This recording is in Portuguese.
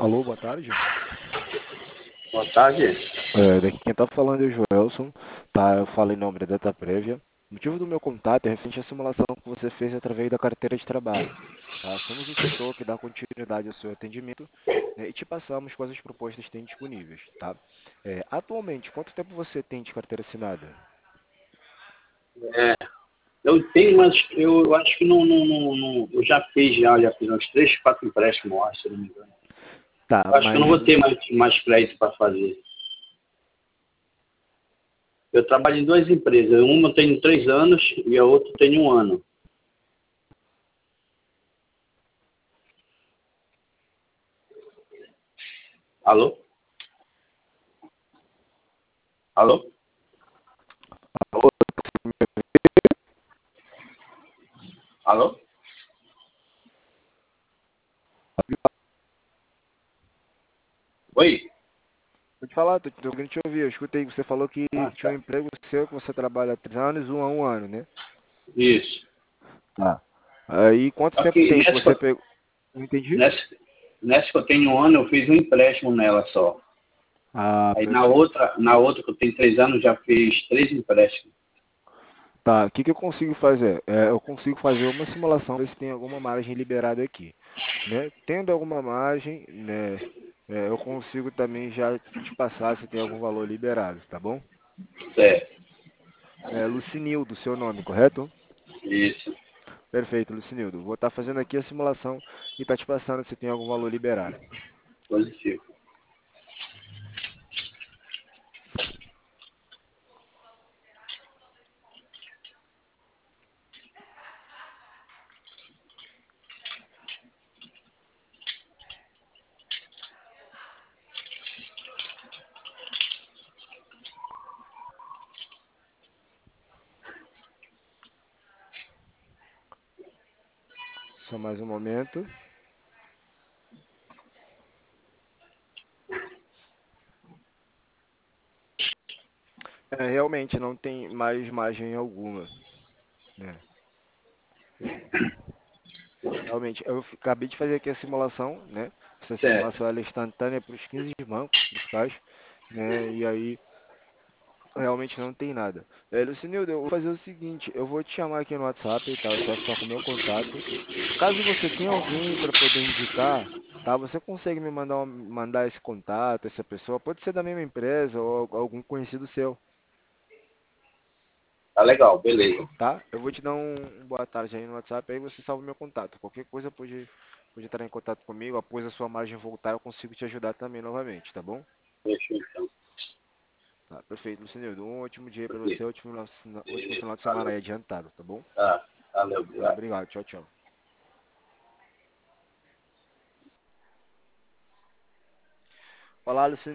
Alô, boa tarde. Boa tarde. Daqui quem tá falando é o Joelson, tá? Eu falo em nome da Data Prévia. O motivo do meu contato é referente à simulação que você fez através da carteira de trabalho, tá? Somos o setor que dá continuidade ao seu atendimento, né, e te passamos quais as propostas que tem disponíveis, tá? Atualmente, quanto tempo você tem de carteira assinada? Eu tenho, mas eu acho que eu já fiz uns 3, 4 empréstimos, acho, se não me engano. Tá, Eu acho que eu não mas vou ter mais crédito para fazer. Eu trabalho em duas empresas. Uma eu tenho 3 anos e a outra tem 1 ano. Alô? Alô? Alô? Oi? pode falar, tô querendo te ouvir. Eu escutei que você falou que Ah, tinha um tá. emprego seu que você trabalha há 3 anos, um a um ano, né? Isso. Tá. Aí, quanto tempo Aqui, tem que você pegou? Não entendi? nessa, nessa que eu tenho 1 ano, eu fiz um empréstimo nela só. Ah, Aí perfeito. na outra que eu tenho 3 anos, já fiz 3 empréstimos. Tá, o que que eu consigo fazer? Eu consigo fazer uma simulação, ver se tem alguma margem liberada aqui, né? Tendo alguma margem, né, eu consigo também já te passar se tem algum valor liberado, tá bom? Certo. Lucinildo, seu nome, correto? Isso. Perfeito, Lucinildo. Vou estar fazendo aqui a simulação e tá te passando se tem algum valor liberado. Positivo. Só mais um momento. Realmente não tem mais margem alguma, né? Realmente, acabei de fazer aqui a simulação, né? Essa Certo. simulação ela é instantânea para os 15 bancos principais, né? E aí realmente não tem nada. Lucinildo, eu vou fazer o seguinte, eu vou te chamar aqui no WhatsApp, tá? Você vai ficar com o meu contato. Caso você tenha alguém para poder indicar, tá? Você consegue me mandar esse contato, essa pessoa, pode ser da mesma empresa ou algum conhecido seu, Tá legal, beleza. tá? Eu vou te dar um boa tarde aí no WhatsApp, aí você salva o meu contato. Qualquer coisa pode entrar em contato comigo, após a sua margem voltar, eu consigo te ajudar também novamente, tá bom? Fechou então. Tá, perfeito, Lucinildo. Um ótimo dia para Ok. você, ótimo final de semana Valeu. aí adiantado, tá bom? Tá. Valeu, Tá, obrigado. obrigado, tchau, tchau. Olá, Lucinildo.